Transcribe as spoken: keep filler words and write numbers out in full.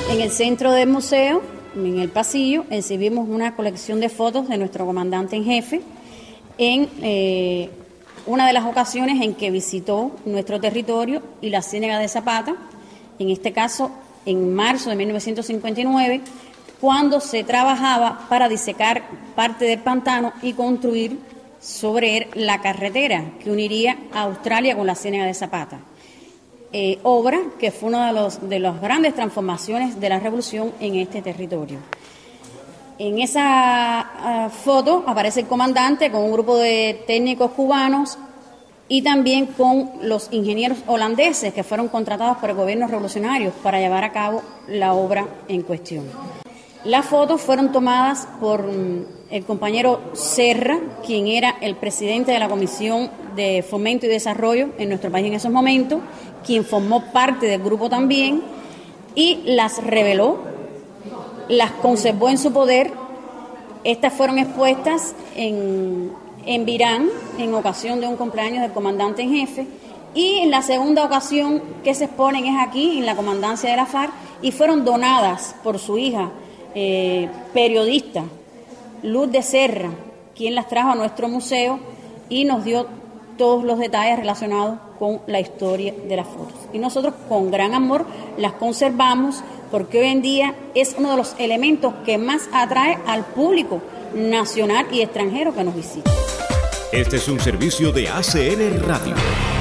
En el centro del museo, en el pasillo, exhibimos una colección de fotos de nuestro comandante en jefe en eh, una de las ocasiones en que visitó nuestro territorio y la Ciénaga de Zapata, en este caso en marzo de mil novecientos cincuenta y nueve, cuando se trabajaba para disecar parte del pantano y construir sobre él la carretera que uniría a Australia con la Ciénaga de Zapata. Eh, obra que fue una de, los, de las grandes transformaciones de la revolución en este territorio. En esa uh, foto aparece el comandante con un grupo de técnicos cubanos y también con los ingenieros holandeses que fueron contratados por el gobierno revolucionario para llevar a cabo la obra en cuestión. Las fotos fueron tomadas por el compañero Serra, quien era el presidente de la Comisión de Fomento y Desarrollo en nuestro país en esos momentos, quien formó parte del grupo también, y las reveló, las conservó en su poder. Estas fueron expuestas en, en Virán, en ocasión de un cumpleaños del comandante en jefe, y en la segunda ocasión que se exponen es aquí, en la comandancia de la FARC, y fueron donadas por su hija, eh, periodista, Luz de Serra, quien las trajo a nuestro museo y nos dio todos los detalles relacionados con la historia de las fotos. Y nosotros con gran amor las conservamos porque hoy en día es uno de los elementos que más atrae al público nacional y extranjero que nos visita. Este es un servicio de A C N Radio.